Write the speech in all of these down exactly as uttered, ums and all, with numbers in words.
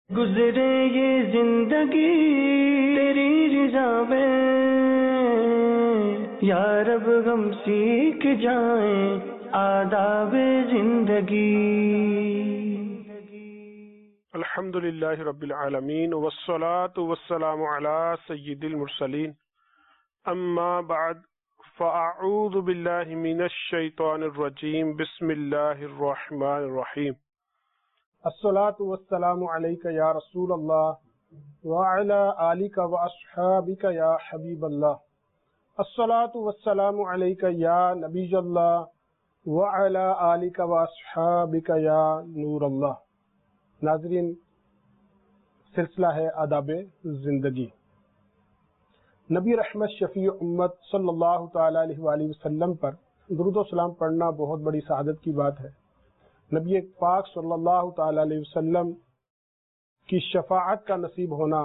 گزرے یہ زندگی تیری رضا میں، یا رب غم سیکھ جائیں آداب زندگی۔ الحمد للہ رب العالمین والصلاة والسلام علی سید المرسلین، اما بعد فاعوذ باللہ من الشیطان الرجیم، بسم اللہ الرحمن الرحیم۔ الصلاة والسلام علیک یا رسول اللہ وعلی آلک واصحابک یا حبیب اللہ، الصلاة والسلام علیک یا نبی اللہ وعلی آلک واصحابک یا نور اللہ۔ ناظرین، سلسلہ ہے آداب زندگی۔ نبی رحمت شفیع امت صلی اللہ تعالی علیہ وآلہ وسلم پر درود و سلام پڑھنا بہت بڑی سعادت کی بات ہے۔ نبی پاک صلی اللہ تعالی علیہ وسلم کی شفاعت کا نصیب ہونا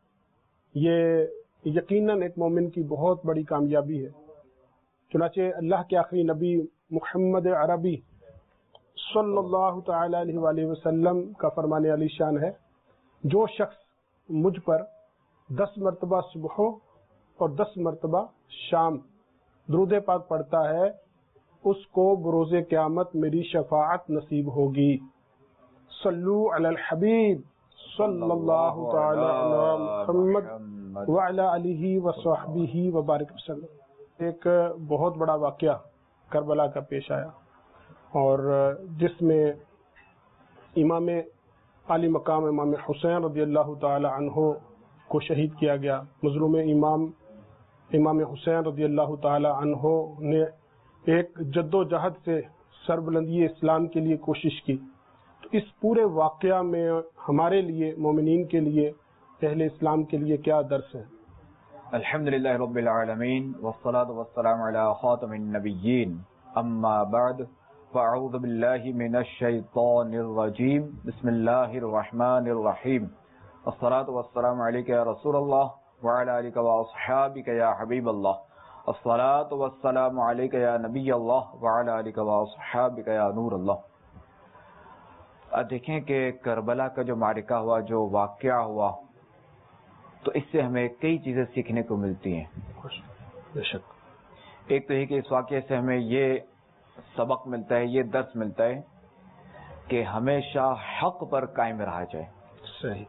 یہ یقیناً ایک مومن کی بہت بڑی کامیابی ہے۔ چنانچہ اللہ کے آخری نبی محمد عربی صلی اللہ تعالی علیہ وآلہ وسلم کا فرمان علی شان ہے، جو شخص مجھ پر دس مرتبہ صبح اور دس مرتبہ شام درود پاک پڑھتا ہے، اس کو بروز قیامت میری شفاعت نصیب ہوگی۔ صلو علی الحبیب صلی اللہ تعالی علی محمد وعلی آلہ وصحبہ وبارک وسلم۔ ایک بہت بڑا واقعہ کربلا کا پیش آیا، اور جس میں امام عالی مقام امام حسین رضی اللہ تعالی عنہ کو شہید کیا گیا۔ مظلوم امام امام حسین رضی اللہ تعالی عنہ نے ایک جد و جہد سے سربلندی اسلام کے لیے کوشش کی۔ تو اس پورے واقعہ میں ہمارے لیے، مومنین کے لیے، اہل اسلام کے لیے کیا درس ہے؟ الحمدللہ رب العالمین والصلاة والسلام علی خاتم النبیین، اما بعد فاعوذ باللہ من الشیطان الرجیم، بسم اللہ الرحمن الرحیم، الصلاة والسلام علیک یا رسول اللہ وعلی آلک واصحابک یا حبیب اللہ، الصلاة والسلام علیک یا نبی اللہ وعلی آلک واصحابک یا نور اللہ۔ دیکھیں کہ کربلا کا جو معرکہ ہوا، جو واقعہ ہوا، تو اس سے ہمیں کئی چیزیں سیکھنے کو ملتی ہیں۔ بے شک۔ ایک تو یہ کہ اس واقعے سے ہمیں یہ سبق ملتا ہے، یہ درس ملتا ہے کہ ہمیشہ حق پر قائم رہا جائے۔ صحیح۔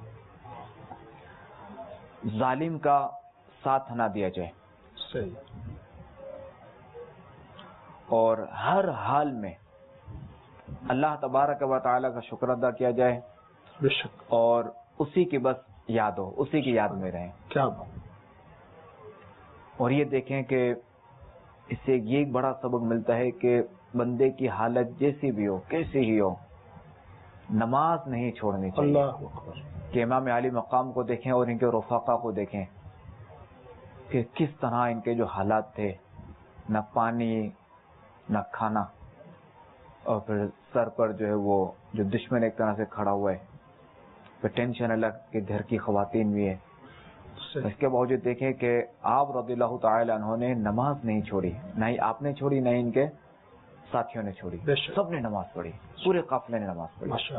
ظالم کا ساتھ نہ دیا جائے۔ صحیح۔ اور ہر حال میں اللہ تبارک و تعالی کا شکر ادا کیا جائے۔ بے شک۔ اور اسی کی بس یاد ہو، اسی کی یاد میں رہیں۔ کیا بات۔ اور یہ دیکھیں کہ اس سے یہ بڑا سبق ملتا ہے کہ بندے کی حالت جیسی بھی ہو، کیسی ہی ہو، نماز نہیں چھوڑنی چاہیے۔ اللہ اکبر۔ کہ امام علی مقام کو دیکھیں اور ان کے رفقا کو دیکھیں کہ کس طرح ان کے جو حالات تھے، نہ پانی نہ کھانا، اور پھر سر پر جو ہے وہ جو دشمن ایک طرح سے کھڑا ہوا ہے، پھر ٹینشن الگ کہ گھر کی خواتین بھی ہے۔ اس کے باوجود دیکھیں کہ آپ رضی اللہ تعالی عنہ نے نماز نہیں چھوڑی، نہ ہی آپ نے چھوڑی، نہ ہی ان کے ساتھیوں نے چھوڑی، سب نے نماز پڑھی، پورے قافلے نے نماز پڑھی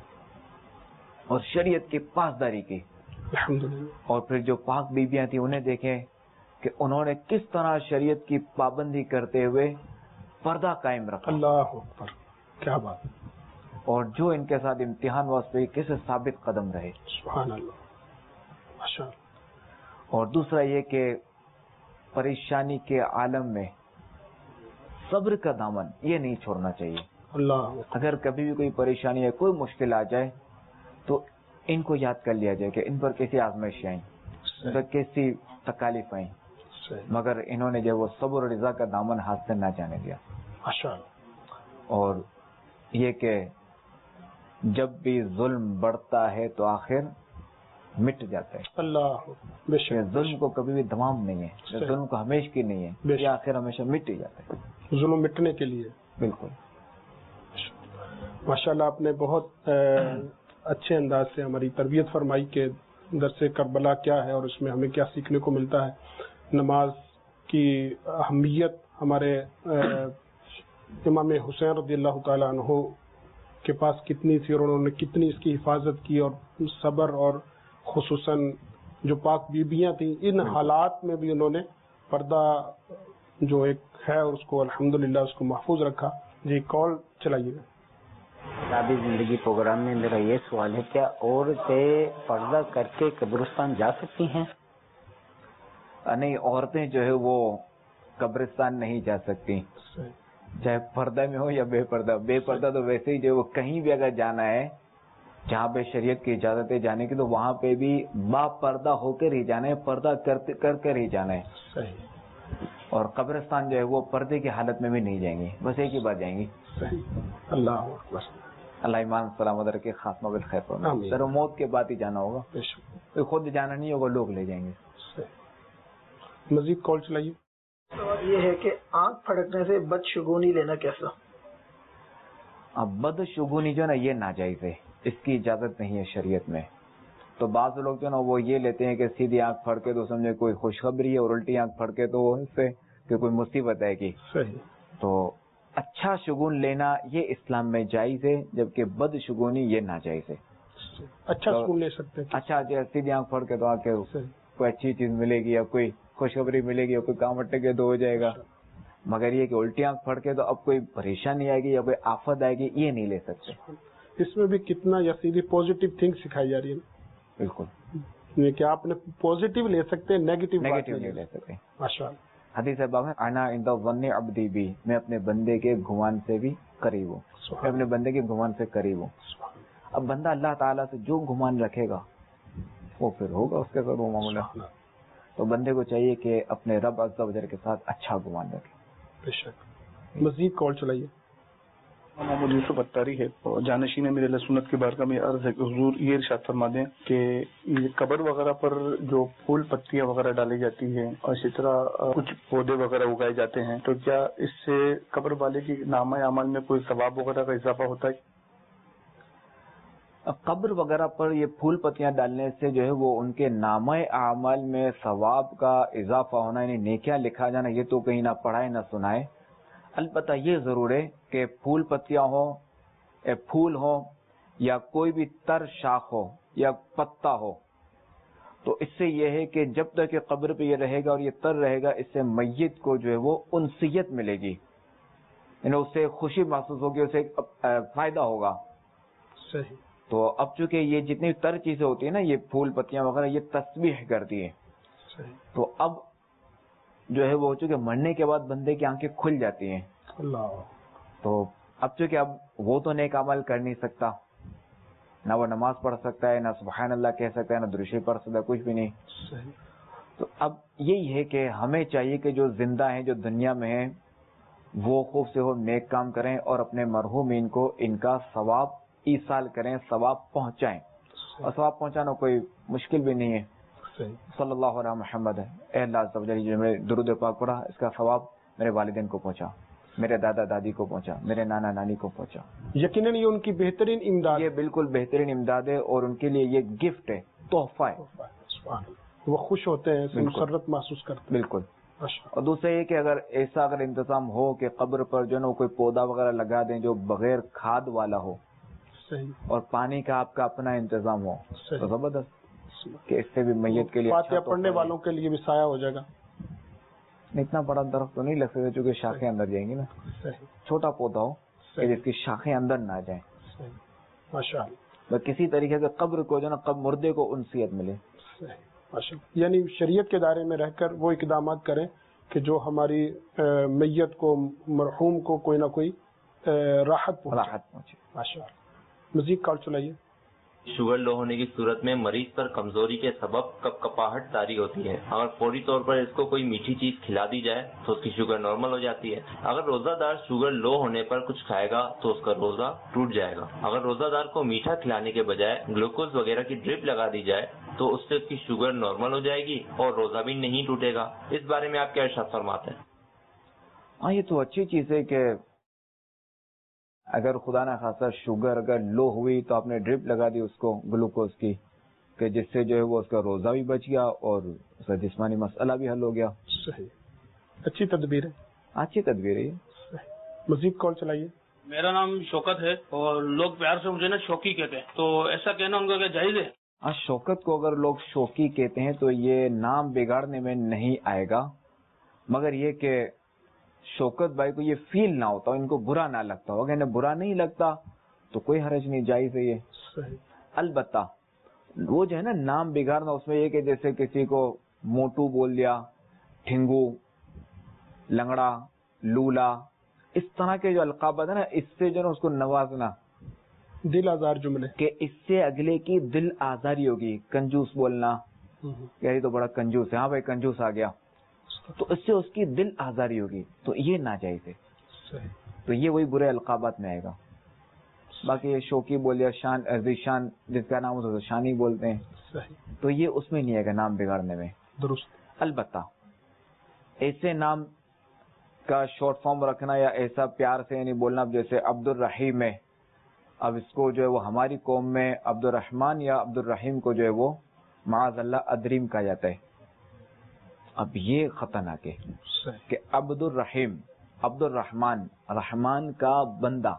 اور شریعت کی پاسداری کی۔ اور پھر جو پاک بیبیاں تھیں انہیں دیکھیں کہ انہوں نے کس طرح شریعت کی پابندی کرتے ہوئے پردہ قائم رکھا۔ اللہ اکبر، کیا بات۔ اور جو ان کے ساتھ امتحان واسطے کیسے ثابت قدم رہے۔ سبحان اللہ، ماشاء اللہ۔ اور دوسرا یہ کہ پریشانی کے عالم میں صبر کا دامن یہ نہیں چھوڑنا چاہیے۔ اللہ، اگر کبھی بھی کوئی پریشانی ہے، کوئی مشکل آ جائے تو ان کو یاد کر لیا جائے کہ ان پر کیسی آزمائش آئیں، ان پر کیسی تکالیف آئیں، مگر انہوں نے جو وہ صبر اور رضا کا دامن ہاتھ سے نہ جانے دیا۔ ماشاء اللہ۔ اور یہ کہ جب بھی ظلم بڑھتا ہے تو آخر مٹ جاتا ہے۔ اللہ، بے شک۔ ظلم کو کبھی بھی تمام نہیں ہے، ظلم کو ہمیشہ کی نہیں ہے، یہ آخر ہمیشہ مٹ ہی جاتا ہے، ظلم مٹنے کے لیے۔ بالکل۔ ماشاءاللہ، آپ نے بہت اچھے انداز سے ہماری تربیت فرمائی کہ درس کربلا کیا ہے اور اس میں ہمیں کیا سیکھنے کو ملتا ہے۔ نماز کی اہمیت ہمارے امام حسین رضی اللہ تعالی عنہ کے پاس کتنی تھی اور انہوں نے کتنی اس کی حفاظت کی، اور صبر، اور خصوصاً جو پاک بیبیاں تھیں ان حالات میں بھی انہوں نے پردہ جو ایک ہے اس کو الحمدللہ اس کو محفوظ رکھا. جی کال چلائیے. آبی زندگی پروگرام میں میرا یہ سوال ہے، کیا عورتیں پردہ کر کے قبرستان جا سکتی ہیں؟ نہیں، عورتیں جو ہے وہ قبرستان نہیں جا سکتی، چاہے پردہ میں ہو یا بے پردہ. بے پردہ تو ویسے ہی جو وہ کہیں بھی اگر جانا ہے جہاں پہ شریعت کی اجازت ہے جانے کی تو وہاں پہ بھی با پردہ ہو کر ہی جانا ہے، پردہ کرتے کر کر ہی جانا ہے. صحیح. اور قبرستان جو ہے وہ پردے کی حالت میں بھی نہیں جائیں گے، بس ایک ہی بار جائیں گے. صحیح. اللہ اکبر. اللہ ایمان سلامت رکھے، خاتمہ بالخیر فرمائے. سر موت کے بعد ہی جانا ہوگا، کوئی خود جانا نہیں ہوگا، لوگ لے جائیں گے. مزید کال چلائیے. سوال یہ ہے کہ آنکھ پھڑکنے سے بدشگونی لینا کیسا؟ اب بدشگونی جو نا یہ ناجائز ہے، اس کی اجازت نہیں ہے شریعت میں. تو بعض لوگ جو نا وہ یہ لیتے ہیں کہ سیدھی آنکھ پھڑکے تو سمجھے کوئی خوشخبری ہے، اور الٹی آنکھ پھڑکے تو اس سے کہ کوئی مصیبت ہے کی. صحیح. تو اچھا شگون لینا یہ اسلام میں جائز ہے، جبکہ بد شگونی یہ ناجائز ہے. اچھا شگون لے سکتے ہیں. اچھا سیدھی آنکھ پھڑ کے تو آ کے کوئی اچھی چیز ملے گی یا کوئی خوشخبری ملے گی یا کوئی کام اٹے کے تو ہو جائے گا. مگر یہ کہ الٹی آنکھ پھڑ کے تو اب کوئی پریشانی آئے گی یا کوئی آفت آئے گی، یہ نہیں لے سکتے. اس میں بھی کتنا یا سیدھی پازیٹیو تھنک سکھائی جا رہی ہے. بالکل، کہ آپ نے پازیٹیو لے سکتے ہیں، نیگیٹو نیگیٹو نہیں لے سکتے. ماشاء اللہ. حدیث باب ہے انا عند ظن عبدی بی، میں اپنے بندے کے گمان سے بھی قریب ہوں، میں اپنے بندے کے گمان سے قریب ہوں. اب بندہ اللہ تعالیٰ سے جو گمان رکھے گا وہ پھر ہوگا اس کے ساتھ وہ معاملہ. تو بندے کو چاہیے کہ اپنے رب عز و جل کے ساتھ اچھا گمان رکھے. بے شک. مزید کال چلائیے. محمد یوسف اتاری ہے، جانشین ہے میرے اللہ سنت کے بارگاہ میں عرض ہے کہ حضور یہ ارشاد فرما دیں کہ یہ قبر وغیرہ پر جو پھول پتیاں وغیرہ ڈالی جاتی ہیں اور اسی طرح کچھ پودے وغیرہ اگائے جاتے ہیں، تو کیا اس سے قبر والے کی نامہ اعمال میں کوئی ثواب وغیرہ کا اضافہ ہوتا ہے؟ قبر وغیرہ پر یہ پھول پتیاں ڈالنے سے جو ہے وہ ان کے نامہ اعمال میں ثواب کا اضافہ ہونا، یعنی نیکیاں لکھا جانا، یہ تو کہیں نہ پڑھائے نہ سنائے. البتہ یہ ضرور ہے کہ پھول پتیاں ہوں، پھول ہوں یا کوئی بھی تر شاخ ہو یا پتا ہو، تو اس سے یہ ہے کہ جب تک کہ قبر پہ یہ رہے گا اور یہ تر رہے گا، اس سے میت کو جو ہے وہ انسیت ملے گی، یعنی اس سے خوشی محسوس ہوگی، اسے فائدہ ہوگا. صحیح. تو اب چونکہ یہ جتنی تر چیزیں ہوتی ہیں نا، یہ پھول پتیاں وغیرہ یہ تسبیح کرتی ہیں. صحیح. تو اب جو ہے وہ چونکہ مرنے کے بعد بندے کی آنکھیں کھل جاتی ہیں. اللہ. تو اب چونکہ اب وہ تو نیک عمل کر نہیں سکتا، نہ وہ نماز پڑھ سکتا ہے، نہ سبحان اللہ کہہ سکتا ہے، نہ درود شریف پڑھ سکتا ہے، کچھ بھی نہیں. صحیح. تو اب یہی ہے کہ ہمیں چاہیے کہ جو زندہ ہیں، جو دنیا میں ہیں، وہ خوب سے خوب نیک کام کریں اور اپنے مرحومین کو ان کا ثواب ایصال کریں، ثواب پہنچائیں. اور ثواب پہنچانا کوئی مشکل بھی نہیں ہے. صلی اللہ علیہ محمد ہے. اے اللہ عز و جل، جو میں درود پاک پڑھا اس کا ثواب میرے والدین کو پہنچا، میرے دادا دادی کو پہنچا، میرے نانا نانی کو پہنچا. یقیناً یہ ان کی بہترین امداد، یہ بالکل بہترین امداد ہے اور ان کے لیے یہ گفٹ ہے، تحفہ ہے. وہ خوش ہوتے ہیں، مسرت محسوس کرتے ہیں. بالکل. اور دوسرا یہ کہ اگر ایسا اگر انتظام ہو کہ قبر پر جو نا کوئی پودا وغیرہ لگا دیں جو بغیر کھاد والا ہو، اور پانی کا آپ کا اپنا انتظام ہو، تو زبردست کہ اس سے بھی میت کے لیے فاتحہ پڑھنے والوں کے لیے بھی سایہ ہو جائے گا. اتنا بڑا درخت تو نہیں لگ سکتا چونکہ شاخیں اندر جائیں گی نا. چھوٹا پودا ہو کہ جس کی شاخیں اندر نہ جائیں. ماشاء اللہ. کسی طریقے سے قبر کو جو نا قبر مردے کو انسیت ملے. یعنی شریعت کے دائرے میں رہ کر وہ اقدامات کریں کہ جو ہماری میت کو، مرحوم کو کوئی نہ کوئی راحت راحت پہنچے. ماشاء اللہ. مزید کال چلائیے. شوگر لو ہونے کی صورت میں مریض پر کمزوری کے سبب کپ کپاہٹ طاری ہوتی ہے. اگر فوری طور پر اس کو کوئی میٹھی چیز کھلا دی جائے تو اس کی شوگر نارمل ہو جاتی ہے. اگر روزہ دار شوگر لو ہونے پر کچھ کھائے گا تو اس کا روزہ ٹوٹ جائے گا. اگر روزہ دار کو میٹھا کھلانے کے بجائے گلوکوز وغیرہ کی ڈرپ لگا دی جائے تو اس سے اس کی شوگر نارمل ہو جائے گی اور روزہ بھی نہیں ٹوٹے گا. اس بارے میں آپ کیا ارشاد فرماتے ہیں؟ ہاں، یہ تو اچھی چیز ہے کہ اگر خدا نہ خاصا شوگر اگر لو ہوئی تو آپ نے ڈرپ لگا دی اس کو گلوکوز کی، کہ جس سے جو ہے وہ اس کا روزہ بھی بچ گیا اور اس کا جسمانی مسئلہ بھی حل ہو گیا. صحیح. اچھی تدبیر ہے. اچھی تدبیر ہے. مزید کال چلائیے. میرا نام شوکت ہے اور لوگ پیار سے مجھے نا شوکی کہتے ہیں، تو ایسا کہنا ان کا کیا جائز ہے؟ ہاں، شوکت کو اگر لوگ شوکی کہتے ہیں تو یہ نام بگاڑنے میں نہیں آئے گا، مگر یہ کہ شوکت بھائی کو یہ فیل نہ ہوتا، ان کو برا نہ لگتا ہو. اگر انہیں برا نہیں لگتا تو کوئی حرج نہیں، جائز ہے یہ. البتہ وہ جو ہے نا نام بگاڑنا، اس میں یہ کہ جیسے کسی کو موٹو بول دیا، ٹھنگو، لنگڑا، لولا، اس طرح کے جو القابات ہیں نا، اس سے جو ہے اس کو نوازنا، دل آزار جملے، کہ اس سے اگلے کی دل آزاری ہوگی. کنجوس بولنا، یعنی تو بڑا کنجوس ہے، ہاں بھائی کنجوس آ گیا، تو اس سے اس کی دل آزاری ہوگی، تو یہ ناجائز ہے. تو یہ وہی برے القابات میں آئے گا. باقی یہ شوکی بولیا، شان ذیشان جس کا نام ہوتا ہے شانی بولتے ہیں، تو یہ اس میں نہیں آئے گا نام بگاڑنے میں. درست. البتہ ایسے نام کا شارٹ فارم رکھنا یا ایسا پیار سے یعنی بولنا، جیسے عبد الرحیم ہے، اب اس کو جو ہے وہ ہماری قوم میں عبد الرحمن یا عبد الرحیم کو جو ہے وہ معاذ اللہ ادریم کہا جاتا ہے. اب یہ خطرناک ہے کہ عبد الرحیم، عبد الرحمن، رحمان کا بندہ،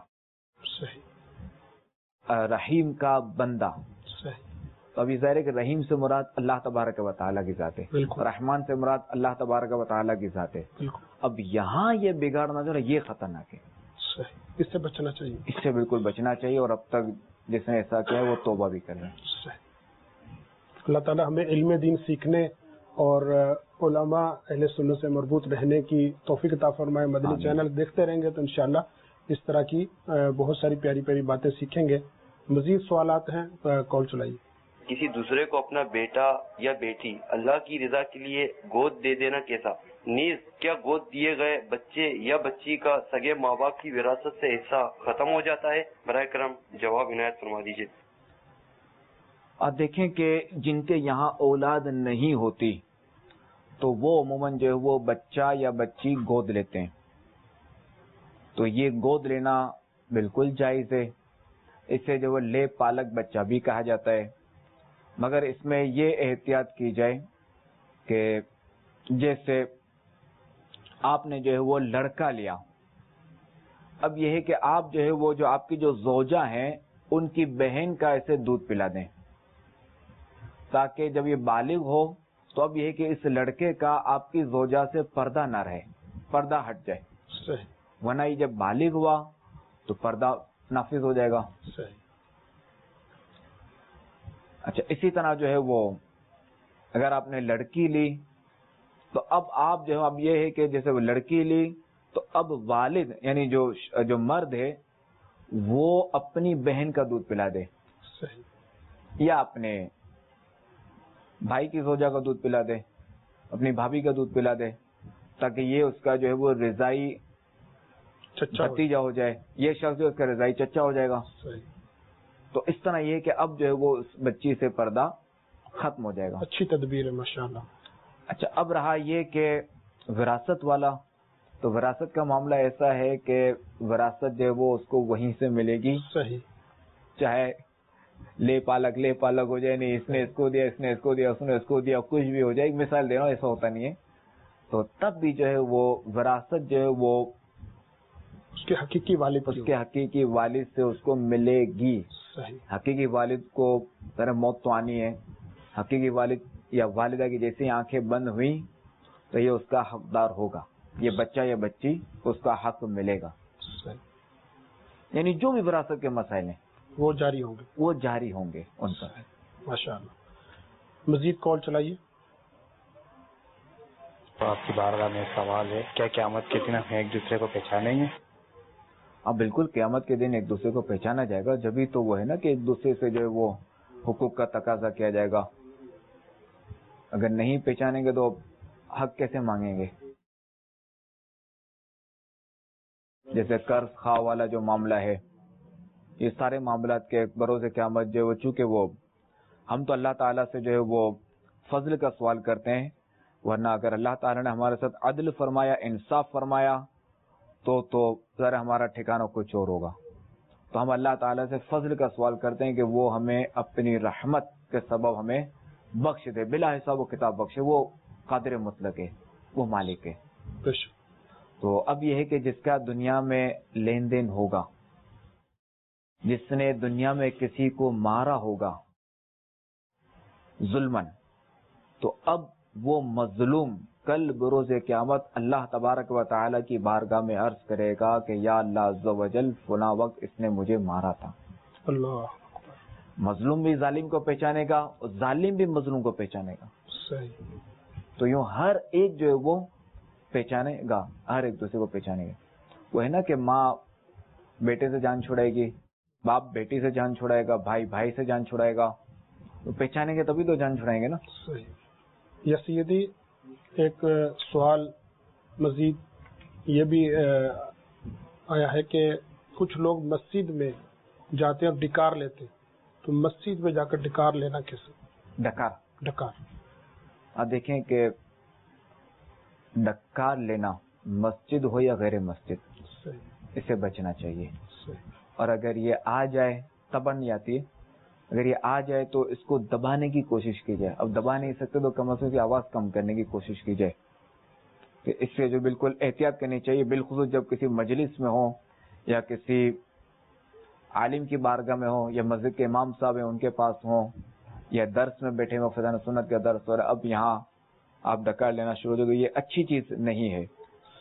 رحیم کا بندہ. تو ابھی ظاہر ہے کہ رحیم سے مراد اللہ تبارک و تعالیٰ کی ذات ہے، رحمان سے مراد اللہ تبارک و تعالیٰ کی ذات ہے. اب یہاں یہ بگاڑنا جو ہے یہ خطرناک ہے، اس سے بچنا چاہیے، اس سے بالکل بچنا چاہیے. اور اب تک جس نے ایسا کیا ہے وہ توبہ بھی کرے. اللہ تعالیٰ ہمیں علم دین سیکھنے اور علماء اہل سنت سے مربوط رہنے کی توفیق عطا فرمائے. مدنی چینل دیکھتے رہیں گے تو انشاءاللہ اس طرح کی بہت ساری پیاری پیاری باتیں سیکھیں گے. مزید سوالات ہیں، کال چلائیے. کسی دوسرے کو اپنا بیٹا یا بیٹی اللہ کی رضا کے لیے گود دے دینا کیسا؟ نیز کیا گود دیے گئے بچے یا بچی کا سگے ماں باپ کی وراثت سے حصہ ختم ہو جاتا ہے؟ براہ کرم جواب عنایت فرما دیجیے. آپ دیکھیں کہ جن کے یہاں اولاد نہیں ہوتی تو وہ عموماً جو ہے وہ بچہ یا بچی گود لیتے ہیں. تو یہ گود لینا بالکل جائز ہے. اسے جو ہے لے پالک بچہ بھی کہا جاتا ہے. مگر اس میں یہ احتیاط کی جائے کہ جیسے آپ نے جو ہے وہ لڑکا لیا، اب یہ ہے کہ آپ جو ہے وہ جو آپ کی جو زوجہ ہیں ان کی بہن کا ایسے دودھ پلا دیں تاکہ جب یہ بالغ ہو تو اب یہ ہے کہ اس لڑکے کا آپ کی زوجہ سے پردہ نہ رہے، پردہ ہٹ جائے. ورنہ یہ جب بالغ ہوا تو پردہ نافذ ہو جائے گا. اچھا، اسی طرح جو ہے وہ اگر آپ نے لڑکی لی تو اب آپ جو ہے اب یہ ہے کہ جیسے وہ لڑکی لی تو اب والد یعنی جو جو مرد ہے وہ اپنی بہن کا دودھ پلا دے یا اپنے بھائی کی زوجہ کا دودھ پلا دے، اپنی بھابھی کا دودھ پلا دے، تاکہ یہ اس کا جو ہے وہ رضائی بھتیجا ہو جائے، یہ شخص جو اس کا رضائی چچا ہو جائے گا. تو اس طرح یہ کہ اب جو ہے وہ اس بچی سے پردہ ختم ہو جائے گا. اچھی تدبیر ہے ماشاءاللہ. اچھا، اب رہا یہ کہ وراثت والا، تو وراثت کا معاملہ ایسا ہے کہ وراثت جو ہے وہ اس کو وہیں سے ملے گی. صحیح. چاہے لے پالک لے پالک ہو جائے، نہیں اس نے اس کو دیا، اس نے اس کو دیا، اس نے اس کو دیا، کچھ بھی ہو جائے. ایک مثال دے رہا ہوں، ایسا ہوتا نہیں ہے. تو تب بھی جو ہے وہ وراثت جو ہے وہ اس کے حقیقی والد اس کے حقیقی والد سے اس کو ملے گی. صحیح. حقیقی والد کو ذرا موت تو آنی ہے. حقیقی والد یا والدہ کی جیسی آنکھیں بند ہوئی تو یہ اس کا حقدار ہوگا، یہ بچہ یا بچی اس کا حق ملے گا. یعنی جو بھی وراثت کے مسائل ہیں وہ جاری ہوں گے وہ جاری ہوں گے ان پر. ماشاءاللہ. مزید کال چلائیے. آپ کی بارگاہ میں سوال ہے، کیا قیامت کے دن ہم ایک دوسرے کو پہچانیں گے؟ اب بالکل قیامت کے دن ایک دوسرے کو پہچانا جائے گا. جبھی تو وہ ہے نا کہ ایک دوسرے سے جو ہے وہ حقوق کا تقاضا کیا جائے گا. اگر نہیں پہچانیں گے تو حق کیسے مانگیں گے؟ جیسے قرض خواہ والا جو معاملہ ہے، یہ سارے معاملات کے بروز قیامت جو ہے وہ چونکہ وہ ہم تو اللہ تعالیٰ سے جو ہے وہ فضل کا سوال کرتے ہیں، ورنہ اگر اللہ تعالیٰ نے ہمارے ساتھ عدل فرمایا، انصاف فرمایا تو تو ذرا ہمارا ٹھکانہ کچھ اور ہوگا. تو ہم اللہ تعالیٰ سے فضل کا سوال کرتے ہیں کہ وہ ہمیں اپنی رحمت کے سبب ہمیں بخش دے، بلا حساب و کتاب بخشے. وہ قادر مطلق ہے، وہ مالک ہے. تو اب یہ ہے کہ جس کا دنیا میں لین دین ہوگا جس نے دنیا میں کسی کو مارا ہوگا ظلمن، تو اب وہ مظلوم کل بروز قیامت اللہ تبارک و تعالی کی بارگاہ میں عرض کرے گا کہ یا اللہ عز و جل فلاں وقت اس نے مجھے مارا تھا. اللہ مظلوم بھی ظالم کو پہچانے گا اور ظالم بھی مظلوم کو پہچانے گا. صحیح. تو یوں ہر ایک جو ہے وہ پہچانے گا، ہر ایک دوسرے کو پہچانے گا. وہ ہے نا کہ ماں بیٹے سے جان چھڑائے گی، باپ بیٹی سے جان چھڑائے گا، بھائی بھائی سے جان چھڑائے گا، تو پہچانیں گے تبھی تو جان چھڑائیں گے نا. صحیح. یا سیدی ایک سوال مزید یہ بھی آیا ہے کہ کچھ لوگ مسجد میں جاتے ہیں اور ڈکار لیتے، تو مسجد میں جا کر ڈکار لینا کیسے؟ ڈکار ڈکار آپ دیکھیں کہ ڈکار لینا مسجد ہو یا غیر مسجد، صحیح، اسے بچنا چاہیے. صحیح. اور اگر یہ آ جائے تباہ نہیں آتی ہے، اگر یہ آ جائے تو اس کو دبانے کی کوشش کی جائے. اب دبا نہیں سکتے تو کم از کم کی آواز کم کرنے کی کوشش کی جائے. کہ اس سے جو بالکل احتیاط کرنی چاہیے، بالخصوص جب کسی مجلس میں ہو یا کسی عالم کی بارگاہ میں ہو یا مسجد کے امام صاحب ہیں ان کے پاس ہوں یا درس میں بیٹھے ہوں، فضان سنت کا درس ہو رہا ہے، اب یہاں آپ ڈکار لینا شروع ہو، تو یہ اچھی چیز نہیں ہے.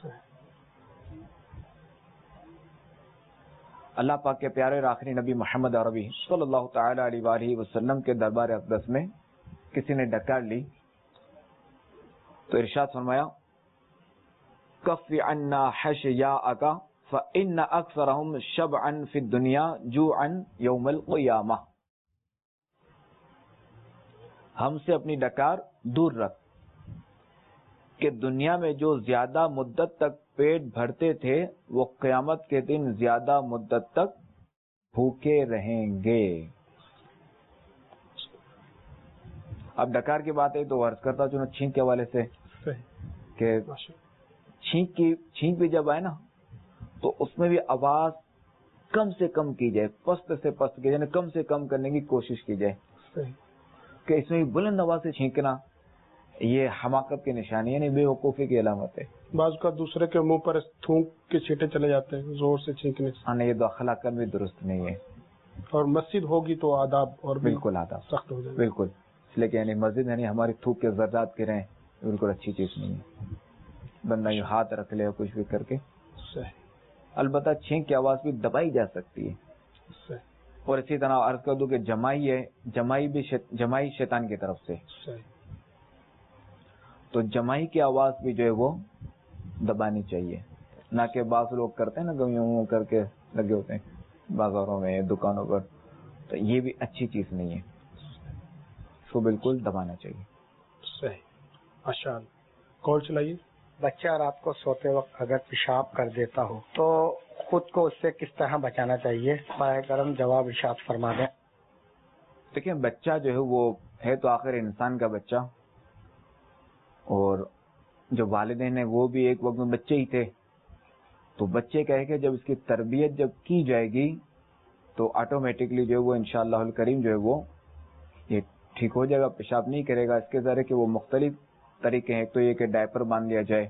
اللہ پاک کے پیارے اور آخری نبی محمد عربی صلی اللہ تعالی علیہ وآلہ وسلم کے دربار اقدس میں کسی نے ڈکار لی تو ارشاد فرمایا کف عنا حشیاءک فإن اکثرهم شبعا فی الدنیا جوعا یوم القیامہ. ہم سے اپنی ڈکار دور رکھ کہ دنیا میں جو زیادہ مدت تک پیٹ بھرتے تھے وہ قیامت کے دن زیادہ مدت تک بھوکے رہیں گے. اب ڈکار کی بات ہے تو عرض کرتا چلو چھینک کے حوالے سے کہ چھینک کی چھینک بھی جب آئے نا تو اس میں بھی آواز کم سے کم کی جائے، پست سے پست کی جائے، کم سے کم کرنے کی کوشش کی جائے. کہ اس میں بلند آواز سے چھینکنا یہ حماقت کی نشانی ہے، نہیں بے وقوفی کی علامت ہے. بعض کا دوسرے کے منہ پر تھوک کے چھینٹے چلے جاتے ہیں زور سے چھینکنے سے. ہاں یہ تو اخلاقاً بھی درست نہیں ہے. اور مسجد ہوگی تو آداب اور بالکل آداب سخت ہو جائے. بالکل، اس لیے کہ یعنی مسجد یعنی ہماری تھوک کے ذرات گریں بالکل اچھی چیز نہیں ہے. بندہ یہ ہاتھ رکھ لے کچھ بھی کر کے. صحیح. البتہ چھینک کی آواز بھی دبائی جا سکتی ہے. صحیح. اور اسی طرح عرض کر دوں کہ جمائی ہے، جمائی بھی شیط... جمائی شیطان کی طرف سے. صحیح. تو جمائی کی آواز بھی جو ہے وہ دبانی چاہیے، نہ کہ بعض لوگ کرتے ہیں نا گمیوں کر کے لگے ہوتے ہیں بازاروں میں دکانوں پر، تو یہ بھی اچھی چیز نہیں ہے، اس کو بالکل دبانا چاہیے. صحیح. ماشاء اللہ. کال چلائیے. بچہ رات کو سوتے وقت اگر پیشاب کر دیتا ہو تو خود کو اس سے کس طرح بچانا چاہیے؟ براہ کرم جواب ارشاد فرما دیں. دیکھیں بچہ جو ہے وہ ہے تو آخر انسان کا بچہ، اور جو والدین ہیں وہ بھی ایک وقت میں بچے ہی تھے. تو بچے کا ہے کہ جب اس کی تربیت جب کی جائے گی تو آٹومیٹکلی جو ہے وہ انشاءاللہ الکریم جو ہے وہ یہ ٹھیک ہو جائے گا، پیشاب نہیں کرے گا. اس کے ذریعے کہ وہ مختلف طریقے ہیں. ایک تو یہ کہ ڈائپر باندھ دیا جائے،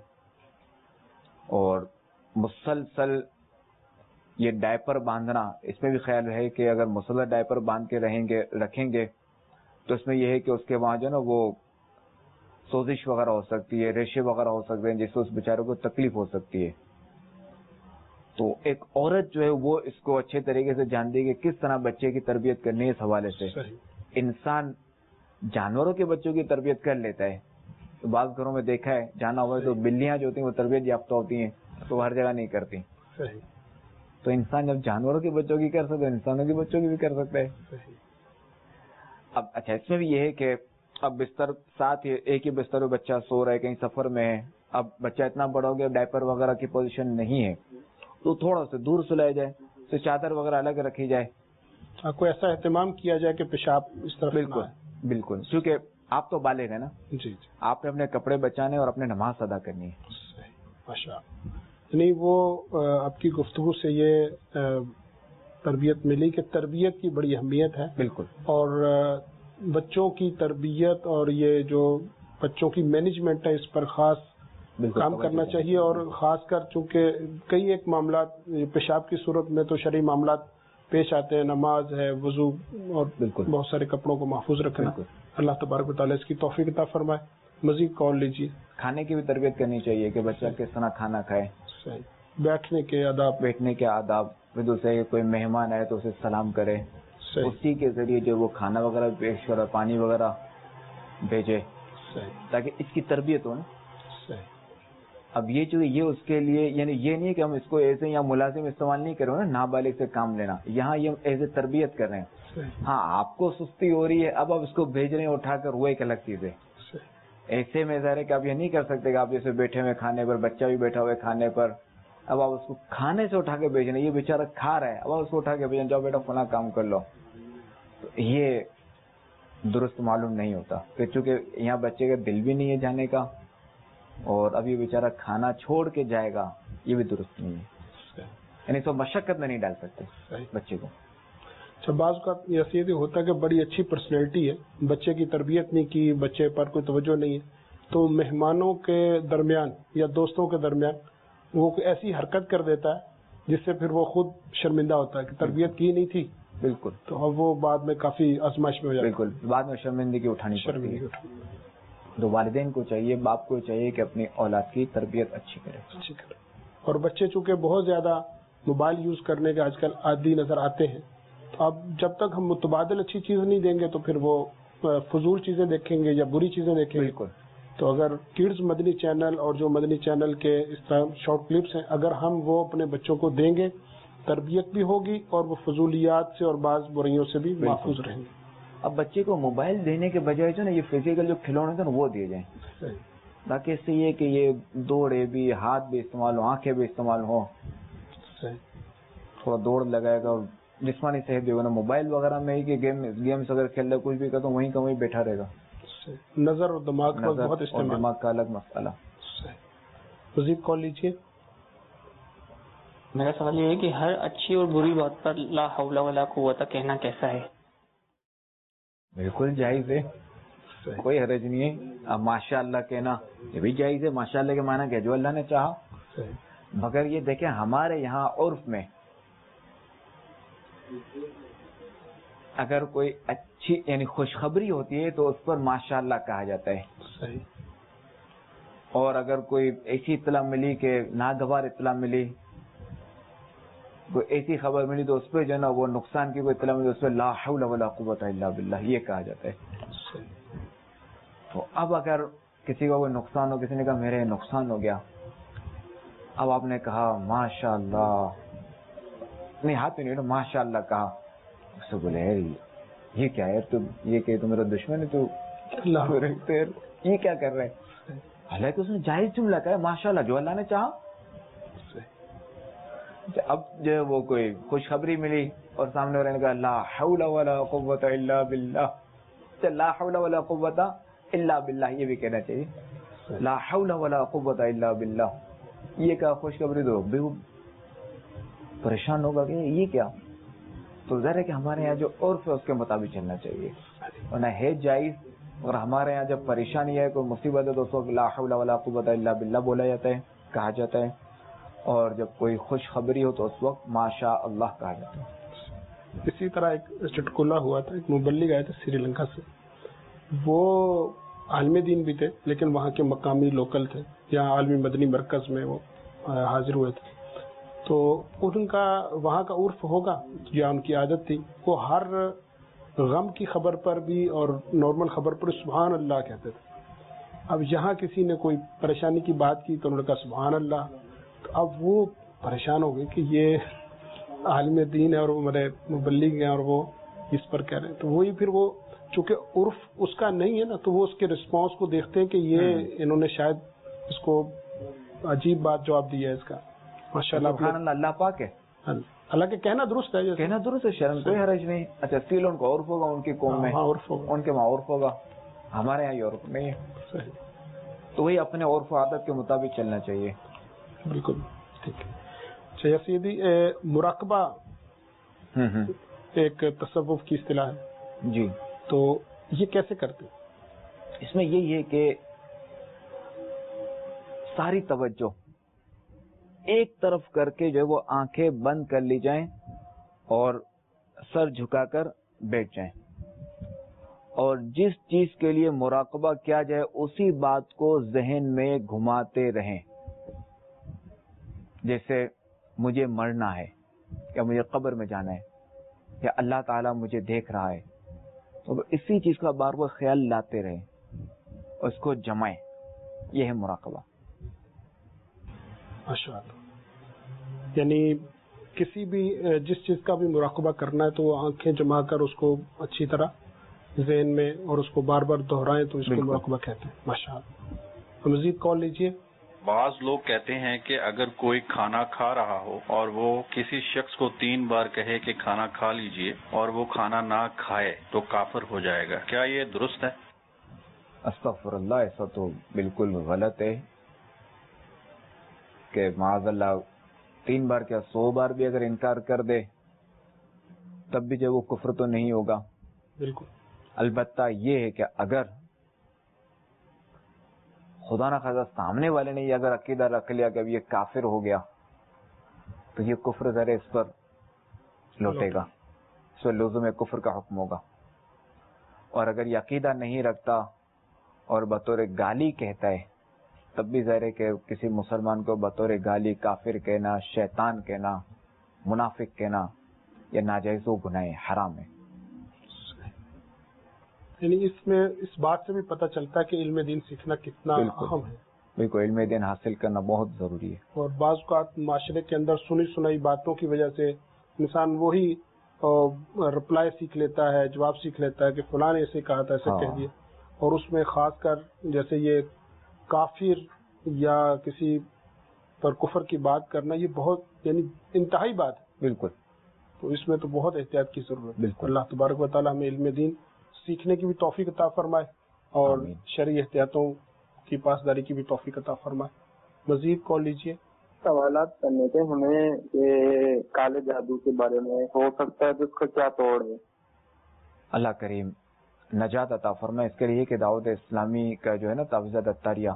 اور مسلسل یہ ڈائپر باندھنا اس میں بھی خیال رہے کہ اگر مسلسل ڈائپر باندھ کے رہیں گے رکھیں گے تو اس میں یہ ہے کہ اس کے وہاں جو ہے نا وہ سوزش وغیرہ ہو سکتی ہے، ریشے وغیرہ ہو سکتے ہیں جس سے اس بیچارے کو تکلیف ہو سکتی ہے. تو ایک عورت جو ہے وہ اس کو اچھے طریقے سے جانتی ہے کہ کس طرح بچے کی تربیت کرنی ہے. اس حوالے سے انسان جانوروں کے بچوں کی تربیت کر لیتا ہے. تو بعض گھروں میں دیکھا ہے جانا ہوا ہے تو بلیاں جو ہوتی ہیں وہ تربیت یافتہ ہوتی ہیں تو وہ ہر جگہ نہیں کرتی. تو انسان جب جانوروں کے بچوں کی کر سکتا ہے انسانوں کے بچوں کی بھی کر سکتا ہے. اب اچھا اس میں بھی یہ ہے کہ اب بستر ساتھ ایک ہی بستر میں بچہ سو رہا ہے، کہیں سفر میں ہے، اب بچہ اتنا بڑا ہو گیا ڈائپر وغیرہ کی پوزیشن نہیں ہے تو تھوڑا سا دور سلایا جائے، تو چادر وغیرہ الگ رکھی جائے. کوئی ایسا اہتمام کیا جائے کہ پیشاب اس طرح. بالکل بالکل، کیونکہ آپ تو بالغ ہیں نا. جی. آپ نے اپنے کپڑے بچانے اور اپنے نماز ادا کرنی ہے. ماشاء اللہ. نہیں وہ آپ کی گفتگو سے یہ تربیت ملی کہ تربیت کی بڑی اہمیت ہے. بالکل. اور بچوں کی تربیت اور یہ جو بچوں کی مینجمنٹ ہے اس پر خاص کام کرنا چاہیے. اور خاص کر چونکہ کئی ایک معاملات پیشاب کی صورت میں تو شرعی معاملات پیش آتے ہیں، نماز ہے، وضو اور بالکل بہت سارے کپڑوں کو محفوظ رکھنا. اللہ تبارک و تعالیٰ اس کی توفیق عطا فرمائے. مزید کال لیجیے. کھانے کی بھی تربیت کرنی چاہیے کہ بچہ کس طرح کھانا کھائے. صحیح. بیٹھنے کے آداب، بیٹھنے کے آداب، پھر دوسرے کوئی مہمان آئے تو اسے سلام کرے. اسی کے ذریعے جو وہ کھانا وغیرہ پیش کرے، پانی وغیرہ بھیجے، تاکہ اس کی تربیت ہو نا. اب یہ جو یہ اس کے لیے یعنی یہ نہیں کہ ہم اس کو ایسے یا ملازم استعمال نہیں کر رہے ہیں نا، نابالغ سے کام لینا، یہاں یہ ایسے تربیت کر رہے ہیں. ہاں آپ کو سستی ہو رہی ہے، اب آپ اس کو بھیج رہے ہیں اٹھا کر، وہ ایک الگ چیز ہے. ایسے میں ظاہر ہے کہ آپ یہ نہیں کر سکتے کہ آپ جیسے بیٹھے ہوئے کھانے پر، بچہ بھی بیٹھا ہوا ہے کھانے پر، اب آپ اس کو کھانے سے اٹھا کے بھیج رہے ہیں. یہ بیچارہ کھا رہا ہے، اب آپ اس کو اٹھا کے بھیجیں، جاؤ بیٹا فلاں کام کر لو. تو یہ درست معلوم نہیں ہوتا کہ چونکہ یہاں بچے کا دل بھی نہیں ہے جانے کا، اور اب یہ بیچارہ کھانا چھوڑ کے جائے گا، یہ بھی درست نہیں ہے. یعنی تو مشقت میں نہیں ڈال سکتے بچے کو. اچھا، بعض کا ایسے بھی ہوتا ہے کہ بڑی اچھی پرسنالٹی ہے، بچے کی تربیت نہیں کی، بچے پر کوئی توجہ نہیں ہے، تو مہمانوں کے درمیان یا دوستوں کے درمیان وہ ایسی حرکت کر دیتا ہے جس سے پھر وہ خود شرمندہ ہوتا ہے کہ تربیت کی نہیں تھی. بالکل. تو اب وہ بعد میں کافی آزمائش میں ہو جاتا ہے. بالکل، بعد میں شرمندگی اٹھانی پڑتی ہے. تو والدین کو چاہیے، باپ کو چاہیے کہ اپنی اولاد کی تربیت اچھی کرے. اچھی کرے. اور بچے چونکہ بہت زیادہ موبائل یوز کرنے کے آج کل عادی نظر آتے ہیں، تو اب جب تک ہم متبادل اچھی چیز نہیں دیں گے تو پھر وہ فضول چیزیں دیکھیں گے یا بری چیزیں دیکھیں گے. بالکل. تو اگر کڈز مدنی چینل اور جو مدنی چینل کے اس طرح شارٹ کلپس ہیں، اگر ہم وہ اپنے بچوں کو دیں گے، تربیت بھی ہوگی اور وہ فضولیات سے اور بعض برائیوں سے بھی محفوظ رہیں گے. اب بچے کو موبائل دینے کے بجائے جو نا یہ فزیکل جو کھلونے تھے نا وہ دیے جائیں، تاکہ اس سے یہ کہ یہ دوڑے بھی، ہاتھ بھی استعمال ہو، آنکھیں بھی استعمال ہو، تھوڑا دوڑ لگائے گا اور جسمانی صحت بھی ہوگا. نا موبائل وغیرہ میں ہی کہ گیم گیمس اگر کھیل رہا کچھ بھی کرتا ہوں وہیں کا وہیں بیٹھا رہے گا. نظر اور دماغ کا بہت استعمال، دماغ کا الگ مسئلہ. مزید کال لیجیے. میرا سوال یہ ہے کہ ہر اچھی اور بری بات پر لا حول ولا قوت کہنا کیسا ہے؟ بالکل جائز ہے، کوئی حرج نہیں ہے. اب ماشاء اللہ کہنا یہ بھی جائز ہے. ماشاء اللہ کے معنی کہ جو اللہ نے چاہا. مگر یہ دیکھیں ہمارے یہاں عرف میں اگر کوئی اچھی یعنی خوشخبری ہوتی ہے تو اس پر ماشاء اللہ کہا جاتا ہے. اور اگر کوئی ایسی اطلاع ملی کہ ناگوار اطلاع ملی، کوئی ایسی خبر ملی تو اس پہ جو ہے نا وہ نقصان کی کوئی اطلاع ملی، اس پہ لا حول ولا قوت الا باللہ یہ کہا جاتا ہے. تو اب اگر کسی کو کوئی نقصان ہو، کسی نے کہا میرے نقصان ہو گیا، اب آپ نے کہا ماشاء اللہ، نہیں ہاتھ پہ نہیں ماشاء اللہ کہا، اس سے بولے یہ کیا ہے، تو یہ کہ تو میرا دشمن ہے، تو یہ کیا کر رہے ہیں؟ حالانکہ اس نے جائز جملہ کہا ہے ماشاء اللہ، جو اللہ نے چاہا. اب جو ہے وہ کوئی خوشخبری ملی اور سامنے والے نے کہا لا حول ولا قوت الا باللہ، لا حول ولا قوت الا باللہ یہ بھی کہنا چاہیے. لا حول ولا قوت الا باللہ یہ کہا خوشخبری، تو بھی پریشان ہوگا کہ یہ کیا. تو ظاہر ہے کہ ہمارے یہاں جو عرف ہے اس کے مطابق چلنا چاہیے، ورنہ ہے جائز. اور ہمارے یہاں جب پریشانی ہے، کوئی مصیبت ہے، تو اس وقت لا حول ولا قوت الا باللہ بولا جاتا ہے، کہا جاتا ہے. اور جب کوئی خوشخبری ہو تو اس وقت ماشاء اللہ کہا جاتا ہے. اسی طرح ایک چٹکلا ہوا تھا، ایک مبلغ آئے تھے سری لنکا سے، وہ عالم دین بھی تھے لیکن وہاں کے مقامی لوکل تھے، یہاں عالمی مدنی مرکز میں وہ حاضر ہوئے تھے. تو ان کا وہاں کا عرف ہوگا یا ان کی عادت تھی، وہ ہر غم کی خبر پر بھی اور نارمل خبر پر سبحان اللہ کہتے تھے. اب یہاں کسی نے کوئی پریشانی کی بات کی تو انہوں نے کہا سبحان اللہ. تو اب وہ پریشان ہو گئے کہ یہ عالم دین ہے اور وہ میرے مبلغ ہیں اور وہ اس پر کہہ رہے ہیں. تو وہی پھر وہ چونکہ عرف اس کا نہیں ہے نا، تو وہ اس کے رسپانس کو دیکھتے ہیں کہ یہ انہوں نے شاید اس کو عجیب بات جواب دیا ہے اس کا. ماشاء اللہ سبحان اللہ اللہ پاک ہے، اللہ کے کہنا درست ہے، کہنا درست ہے، شرم کوئی حرج نہیں. اچھا اسٹیل ان کو عرف ہوگا، ان کی قوم میں ان کے وہاں عرف ہوگا، ہمارے یہاں یہ عرف نہیں ہے. تو وہی اپنے عرف و عادت کے مطابق چلنا چاہیے. بالکل ٹھیک ہے. اچھا سیدھی مراقبہ ایک تصوف کی اصطلاح ہے جی، تو یہ کیسے کرتے؟ اس میں یہی ہے کہ ساری توجہ ایک طرف کر کے جو ہے وہ آنکھیں بند کر لی جائیں اور سر جھکا کر بیٹھ جائیں اور جس چیز کے لیے مراقبہ کیا جائے اسی بات کو ذہن میں گھماتے رہیں. جیسے مجھے مرنا ہے یا مجھے قبر میں جانا ہے یا اللہ تعالیٰ مجھے دیکھ رہا ہے, تو اسی چیز کا بار بار خیال لاتے رہیں اور اس کو جمائیں. یہ ہے مراقبہ. ماشاء اللہ. یعنی کسی بھی جس چیز کا بھی مراقبہ کرنا ہے تو وہ آنکھیں جما کر اس کو اچھی طرح ذہن میں اور اس کو بار بار دہرائیں تو اس کو مراقبہ کہتے ہیں. ماشاء اللہ. مزید کال لیجیے. بعض لوگ کہتے ہیں کہ اگر کوئی کھانا کھا رہا ہو اور وہ کسی شخص کو تین بار کہے کہ کھانا کھا لیجئے اور وہ کھانا نہ کھائے تو کافر ہو جائے گا, کیا یہ درست ہے؟ استغفر اللہ, ایسا تو بالکل غلط ہے کہ معاذ اللہ تین بار کیا سو بار بھی اگر انکار کر دے تب بھی جو وہ کفر تو نہیں ہوگا. بالکل. البتہ یہ ہے کہ اگر خدا نہ خاصا سامنے والے نے یہ اگر عقیدہ رکھ لیا کہ اب یہ کافر ہو گیا تو یہ کفر ذرا اس پر لوٹے گا, اس پر لزوم کفر کا حکم ہوگا. اور اگر یہ عقیدہ نہیں رکھتا اور بطور گالی کہتا ہے تب بھی ظاہر ہے کہ کسی مسلمان کو بطور گالی کافر کہنا, شیطان کہنا, منافق کہنا یہ ناجائز و گناہ حرام ہے. یعنی اس میں اس بات سے بھی پتہ چلتا ہے کہ علم دین سیکھنا کتنا اہم ہے. بالکل, علم دین حاصل کرنا بہت ضروری ہے. اور بعض اوقات معاشرے کے اندر سنی سنائی باتوں کی وجہ سے انسان وہی رپلائی سیکھ لیتا ہے, جواب سیکھ لیتا ہے کہ فلاں نے ایسے کہا تھا, ایسے کہہ دیا. اور اس میں خاص کر جیسے یہ کافر یا کسی پر کفر کی بات کرنا یہ بہت یعنی انتہائی بات ہے. بالکل. تو اس میں تو بہت احتیاط کی ضرورت ہے. بالکل. اللہ تبارک و تعالی ہمیں علم دین سیکھنے کی بھی توفیق عطا فرمائے اور شرعی احتیاطوں کی پاسداری کی بھی توفیق عطا فرمائے. مزید کال لیجیے. سوالات کرنے تھے ہمیں کہ کالے جادو کے بارے میں ہو سکتا ہے تو اس کا کیا توڑ ہے؟ اللہ کریم نجات عطا فرمائے. اس کے لیے کہ دعوت اسلامی کا جو ہے نا تعویذات اتاریہ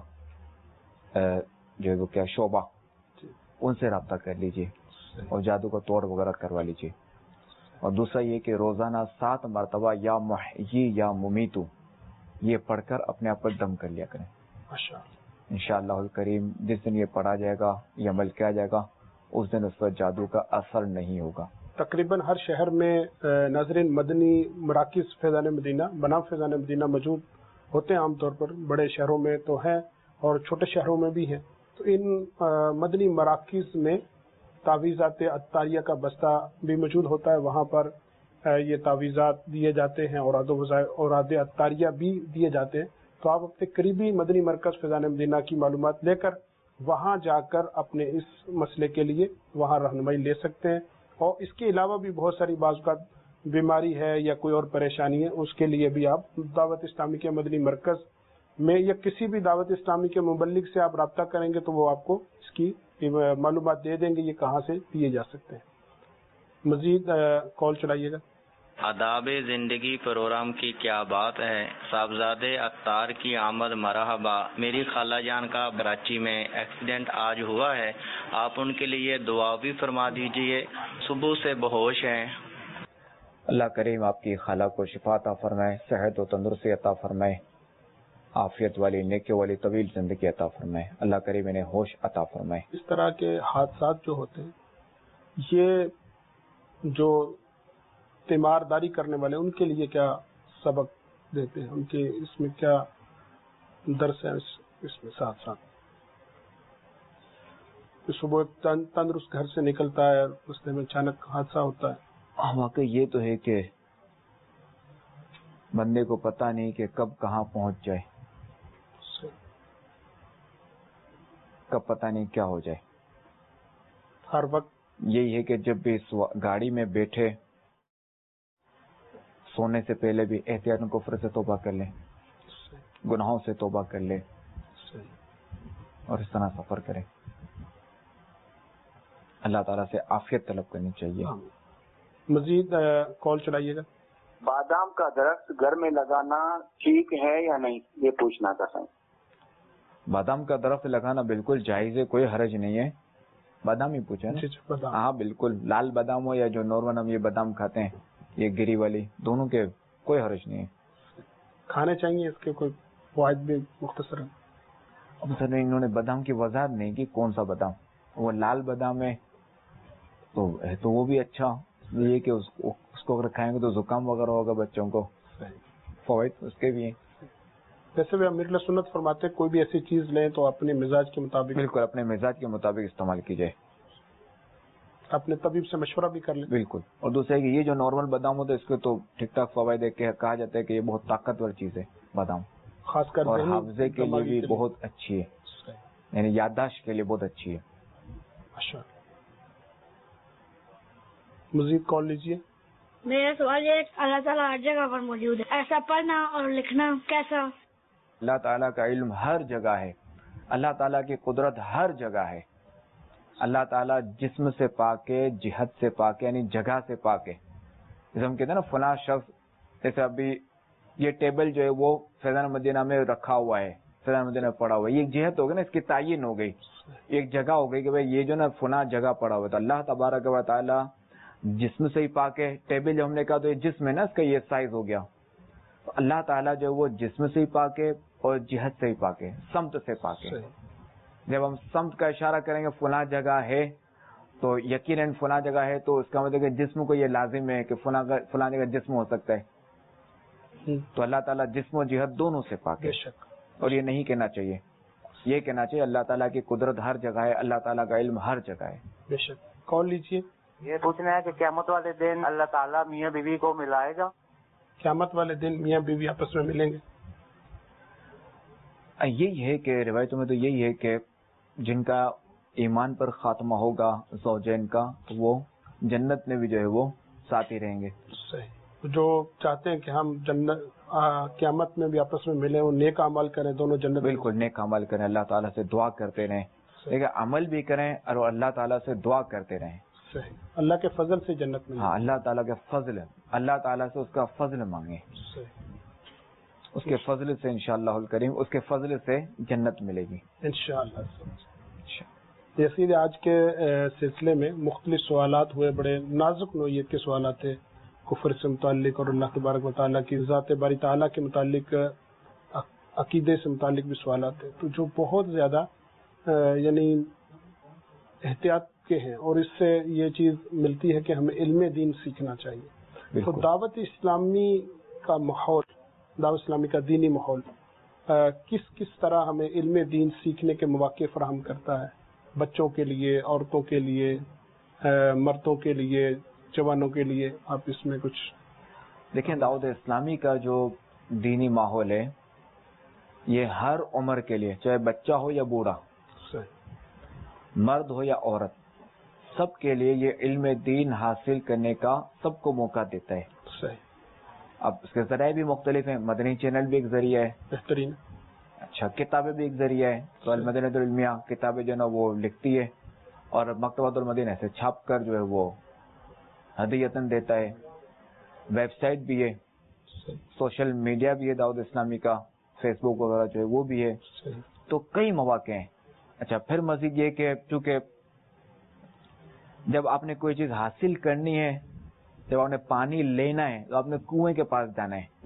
جو ہے وہ کیا شعبہ, ان سے رابطہ کر لیجیے اور جادو کا توڑ وغیرہ کروا لیجیے. اور دوسرا یہ کہ روزانہ سات مرتبہ یا محیی یا ممیتو یہ پڑھ کر اپنے آپ پر دم کر لیا کریں. انشاءاللہ الکریم جس دن یہ پڑھا جائے گا, یہ عمل کیا جائے گا, اس دن اس پر جادو کا اثر نہیں ہوگا. تقریباً ہر شہر میں ناظرین مدنی مراکز فیضان مدینہ بنام فیضان مدینہ موجود ہوتے ہیں. عام طور پر بڑے شہروں میں تو ہیں اور چھوٹے شہروں میں بھی ہیں. تو ان مدنی مراکز میں تعویذات اتاریہ کا بستہ بھی موجود ہوتا ہے. وہاں پر یہ تعویذات دیے جاتے ہیں, اوراد و اوراد اتاریہ بھی دیے جاتے ہیں. تو آپ اپنے قریبی مدنی مرکز فیضان مدینہ کی معلومات لے کر وہاں جا کر اپنے اس مسئلے کے لیے وہاں رہنمائی لے سکتے ہیں. اور اس کے علاوہ بھی بہت ساری بعض اوقات بیماری ہے یا کوئی اور پریشانی ہے, اس کے لیے بھی آپ دعوت اسلامی کے مدنی مرکز میں یا کسی بھی دعوت اسلامی کے مبلغ سے آپ رابطہ کریں گے تو وہ آپ کو اس کی معلومات دے دیں گے یہ کہاں سے دیے جا سکتے ہیں. مزید کال چلائیے گا. آداب زندگی پروگرام کی کیا بات ہے. صاحبزادے اتار کی آمد مرحبا. میری خالہ جان کا کراچی میں ایکسیڈنٹ آج ہوا ہے, آپ ان کے لیے دعا بھی فرما دیجئے, صبح سے بہوش ہیں. اللہ کریم آپ کی خالہ کو شفا عطا فرمائے, صحت و تندرستی عطا فرمائے, عافیت والی نیکی والی طویل زندگی عطا فرمائے. اللہ کریم انہیں ہوش عطا فرمائے. اس طرح کے حادثات جو ہوتے ہیں یہ جو تیمارداری کرنے والے ان کے لیے کیا سبق دیتے ہیں, ان کے اس میں کیا درس ہے اس میں ساتھ ساتھ صبح تندرست گھر سے نکلتا ہے راستے میں اچانک حادثہ ہوتا ہے. واقعی یہ تو ہے کہ بندے کو پتہ نہیں کہ کب کہاں پہنچ جائے, کب پتہ نہیں کیا ہو جائے. ہر وقت یہی ہے کہ جب بھی گاڑی میں بیٹھے سونے سے پہلے بھی احتیاط کفر سے توبہ کر لیں, گناہوں سے توبہ کر لیں اور اس طرح سفر کریں. اللہ تعالیٰ سے عافیت طلب کرنی چاہیے. مزید کال چلائیے گا. بادام کا درخت گھر میں لگانا ٹھیک ہے یا نہیں, یہ پوچھنا چاہتا ہوں. بادام کا درخت لگانا بالکل جائز ہے, کوئی حرج نہیں ہے. بادام ہی پوچھا نا. ہاں بالکل, لال بادام ہو یا جو نارمل ہم یہ بادام کھاتے ہیں یہ گری والی، دونوں کے کوئی حرج نہیں ہے. کھانے چاہیے اس کے کوئی فوائد بھی مختصر؟ اب سر انہوں نے بادام کی وضاحت نہیں کی کون سا بادام، وہ لال بادام ہے تو ہے تو وہ بھی اچھا، یہ کہ اس کو اس کو اگر کھائیں گے تو زکام وغیرہ ہوگا بچوں کو، فوائد اس کے بھی ہیں. ویسے بھی امیر سنت فرماتے کوئی بھی ایسی چیز لیں تو اپنے مزاج کے مطابق، بالکل اپنے مزاج کے مطابق استعمال کی جائے، اپنے طبیب سے مشورہ بھی کر لیں. بالکل. اور دوسرا کہ یہ جو نارمل بادام ہوتا ہے اس کے تو ٹھیک ٹھاک فوائد ہے کہ کہا جاتا ہے کہ یہ بہت طاقتور چیز ہے بادام، خاص کر اور حافظے کے لیے بھی بہت اچھی ہے، یعنی یادداشت کے لیے بہت اچھی ہے. اچھا مزید کال لیجیے. میرا سوال یہ اللہ تعالیٰ ہر جگہ پر موجود ہے، ایسا پڑھنا اور لکھنا کیسا؟ اللہ تعالیٰ کا علم ہر جگہ ہے، اللہ تعالیٰ کی قدرت ہر جگہ ہے. اللہ تعالیٰ جسم سے پاک ہے، جہت سے پاک ہے، یعنی جگہ سے پاک ہے. جیسے ہم کہتے ہیں نا فلاں شخص، جیسے ابھی یہ ٹیبل جو ہے وہ فیضان مدینہ میں رکھا ہوا ہے، فیضان مدینہ میں پڑا ہوا ہے، یہ جہت ہو گئی نا، اس کی تعین ہو گئی، ایک جگہ ہو گئی کہ بھائی یہ جو نا فلاں جگہ پڑا ہوا ہے. تو اللہ تبارک و تعالیٰ جسم سے ہی پاک ہے. ٹیبل جو ہم نے کہا تو یہ جسم ہے نا، اس کا یہ سائز ہو گیا. تو اللہ تعالیٰ جو وہ جسم سے ہی پاک ہے اور جہت سے ہی پاک ہے، سمت سے پاک ہے. جب ہم سمت کا اشارہ کریں گے فلاں جگہ ہے تو یقیناً فلاں جگہ ہے تو اس کا مطلب کہ جسم کو یہ لازم ہے کہ فلاں فلاں جگہ جسم ہو سکتا ہے. تو اللہ تعالیٰ جسم و جہت دونوں سے پاک ہے. اور یہ نہیں کہنا چاہیے، یہ کہنا چاہیے اللہ تعالیٰ کی قدرت ہر جگہ ہے، اللہ تعالیٰ کا علم ہر جگہ ہے. بے شک. کال لیجیے. یہ پوچھنا ہے کہ قیامت والے دن اللہ تعالیٰ میاں بیوی کو ملائے گا؟ قیامت والے دن میاں بیوی آپس میں ملیں گے؟ یہی ہے کہ روایتوں میں تو یہی ہے کہ جن کا ایمان پر خاتمہ ہوگا زوجین کا تو وہ جنت میں بھی جو ہے وہ ساتھ ہی رہیں گے. صحیح. جو چاہتے ہیں کہ ہم جنت قیامت میں بھی آپس میں ملیں، وہ نیک عمل کریں، دونوں جنت. بالکل نیک عمل کریں، اللہ تعالیٰ سے دعا کرتے رہیں، لیکن عمل بھی کریں اور اللہ تعالیٰ سے دعا کرتے رہیں. صحیح. اللہ کے فضل سے جنت میں. ہاں اللہ تعالیٰ کے فضل، اللہ تعالیٰ سے اس کا فضل مانگیں. صحیح. اس کے فضل سے انشاءاللہ الکریم اس کے فضل سے جنت ملے گی انشاءاللہ. جیسے آج کے سلسلے میں مختلف سوالات ہوئے، بڑے نازک نوعیت کے سوالات تھے، کفر سے متعلق اور اللہ تبارک و تعالیٰ کی ذات باری تعالیٰ کے متعلق، عقیدے سے متعلق بھی سوالات تھے، تو جو بہت زیادہ یعنی احتیاط کے ہیں، اور اس سے یہ چیز ملتی ہے کہ ہمیں علم دین سیکھنا چاہیے. تو دعوت اسلامی کا ماحول، دعوت اسلامی کا دینی ماحول کس کس طرح ہمیں علم دین سیکھنے کے مواقع فراہم کرتا ہے، بچوں کے لیے، عورتوں کے لیے، مردوں کے لیے، جوانوں کے لیے؟ آپ اس میں کچھ دیکھیں. دعوت اسلامی کا جو دینی ماحول ہے یہ ہر عمر کے لیے، چاہے بچہ ہو یا بوڑھا، مرد ہو یا عورت، سب کے لیے یہ علم دین حاصل کرنے کا سب کو موقع دیتا ہے. صحیح. اب اس کے ذرائع بھی مختلف ہیں، مدنی چینل بھی ایک ذریعہ ہے، بہترین. اچھا کتابیں بھی ایک ذریعہ ہے، تو المدینۃ العلمیہ کتابیں جو ہے نا وہ لکھتی ہے اور مکتبۃ المدینہ سے چھاپ کر جو ہے وہ ہدیتاً دیتا ہے. ویب سائٹ بھی ہے، سوشل میڈیا بھی ہے دعوت اسلامی کا، فیس بک وغیرہ جو ہے وہ بھی ہے. تو کئی مواقع ہیں. اچھا پھر مزید یہ کہ چونکہ جب آپ نے کوئی چیز حاصل کرنی ہے، جب آپ نے پانی لینا ہے تو آپ نے کنویں کے پاس جانا ہے.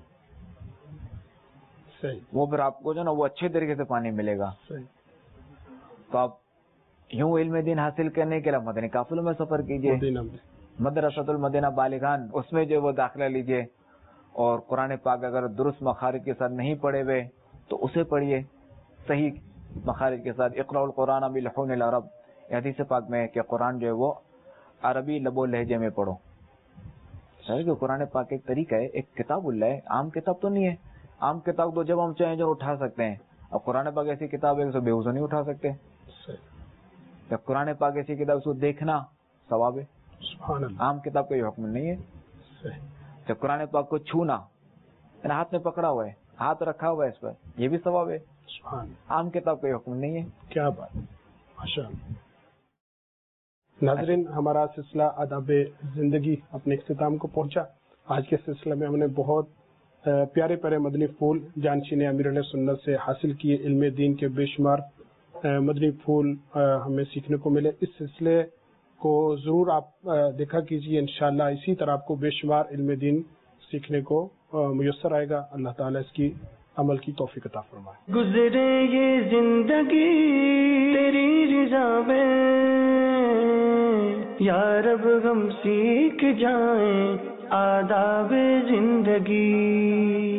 صحیح. وہ پھر آپ کو جو نا وہ اچھے طریقے سے پانی ملے گا. صحیح. تو آپ یوں علم دین حاصل کرنے کے لیے مدنی قافلوں میں سفر کیجیے، مدرسۃ المدینہ بالغان اس میں جو وہ داخلہ لیجیے، اور قرآن پاک اگر درست مخارج کے ساتھ نہیں پڑھے ہوئے تو اسے پڑھیے صحیح مخارج کے ساتھ. اقرأ القرآن بلحون العرب، حدیث پاک میں ہے کہ قرآن جو ہے وہ عربی لب و لہجے میں پڑھو. کہ قرآن پاک ایک طریقہ ہے، ایک کتاب اللہ ہے، عام کتاب تو نہیں ہے. عام کتاب تو جب ہم چاہیں جو اٹھا سکتے ہیں، اب قرآن پاک ایسی کتاب ہے جو بے وضو نہیں اٹھا سکتے. جب قرآن پاک ایسی کتاب اس کو دیکھنا ثواب ہے، عام کتاب کا یہ حکم نہیں ہے. جب قرآن پاک کو چھونا، ہاتھ میں پکڑا ہوا ہے، ہاتھ رکھا ہوا ہے اس پر، یہ بھی ثواب ہے، عام کتاب کا یہ حکم نہیں ہے. کیا بات. ناظرین، ہمارا سلسلہ آداب زندگی اپنے اختتام کو پہنچا. آج کے سلسلے میں ہم نے بہت پیارے پیارے مدنی پھول جانشین امیر علیہ سنت سے حاصل کیے. علم دین کے بے شمار مدنی پھول ہمیں سیکھنے کو ملے. اس سلسلے کو ضرور آپ دیکھا کیجیے، انشاءاللہ اسی طرح آپ کو بے شمار علم دین سیکھنے کو میسر آئے گا۔ اللہ تعالیٰ اس کی عمل کی توفیق عطا فرمائے۔ گزرے یہ زندگی تیری رضا میں، یا رب ہم سیکھ جائیں آداب زندگی۔